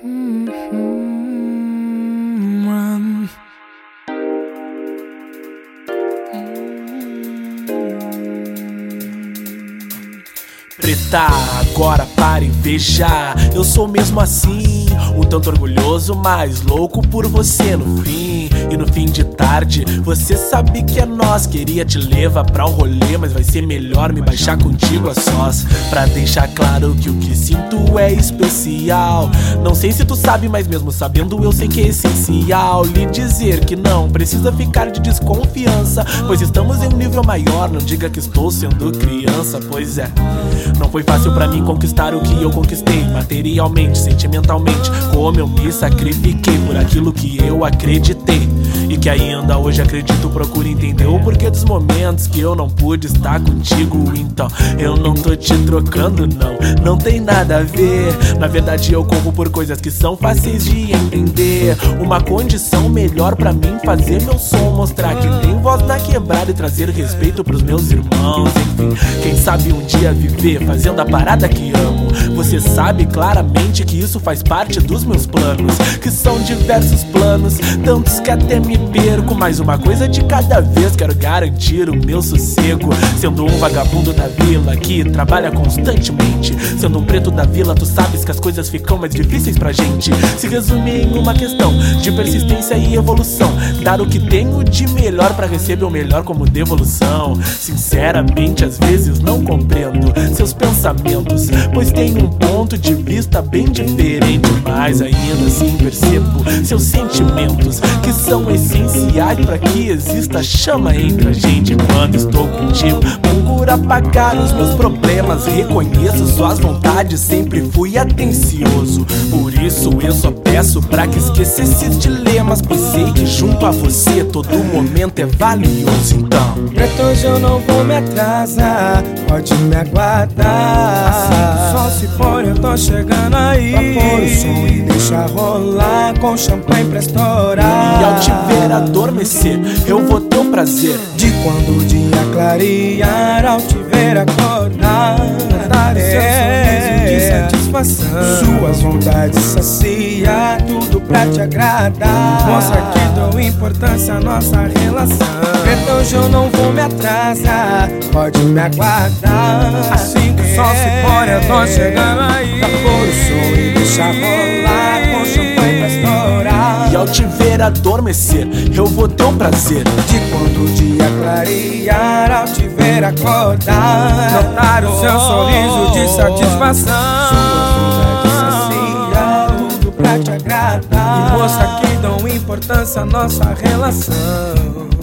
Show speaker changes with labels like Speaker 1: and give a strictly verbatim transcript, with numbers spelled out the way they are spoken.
Speaker 1: Preta, agora para e veja, eu sou mesmo assim, um tanto orgulhoso, mas louco por você no fim. E no fim de tarde, você sabe que é nós. Queria te levar pra um rolê, mas vai ser melhor me baixar contigo a sós, pra deixar claro que o que sinto é especial. Não sei se tu sabe, mas mesmo sabendo eu sei que é essencial lhe dizer que não precisa ficar de desconfiança, pois estamos em um nível maior. Não diga que estou sendo criança, pois é, não foi fácil pra mim conquistar o que eu conquistei, materialmente, sentimentalmente. Como eu me sacrifiquei por aquilo que eu acreditei e que ainda hoje acredito. Procuro entender o porquê dos momentos que eu não pude estar contigo. Então eu não tô te trocando, não, não tem nada a ver. Na verdade eu corro por coisas que são fáceis de entender. Uma condição melhor pra mim fazer meu som, mostrar que tem voz na quebrada e trazer respeito pros meus irmãos. Enfim, quem sabe um dia viver fazendo a parada que amo. Você sabe claramente que isso faz parte dos meus planos, que são diversos planos, tantos que até me perco. Mas uma coisa de cada vez, quero garantir o meu sossego. Sendo um vagabundo da vila que trabalha constantemente, sendo um preto da vila, tu sabes que as coisas ficam mais difíceis pra gente. Se resume em uma questão de persistência e evolução, dar o que tenho de melhor pra receber o melhor como devolução. Sinceramente às vezes não compreendo seus pensamentos, pois tenho um ponto de vista bem diferente, mas ainda assim percebo seus sentimentos, que são essenciais pra que exista chama entre a gente. Quando estou contigo, procuro apagar os meus problemas, reconheço suas vontades, sempre fui atencioso. Por isso eu só peço pra que esqueça esses dilemas, pois sei que junto a você todo momento é valioso. Então,
Speaker 2: preto, hoje eu não vou me atrasar, pode me aguardar. Assim que o sol se pôr eu tô chegando aí, pra pôr o som e deixar rolar, com champanhe pra estourar.
Speaker 1: E ao te ver adormecer, eu vou ter o prazer
Speaker 2: de quando o dia clarear, ao te ver acordar, dar o seu sorriso de satisfação, suas vontades saciar, tudo pra te agradar. Mostra que dou importância à nossa relação. Preto, hoje eu não vou me atrasar, pode me aguardar. Assim que o sol se pôr eu tô chegando aí, pra pôr o som e deixar rolar, com champanhe pra estourar.
Speaker 1: E ao te ver adormecer, eu vou ter o prazer
Speaker 2: de quando o dia clarear, ao te ver acordar, notar o seu sorriso de satisfação, suas vontades saciar, tudo pra te agradar, e mostra que dão importância à nossa relação.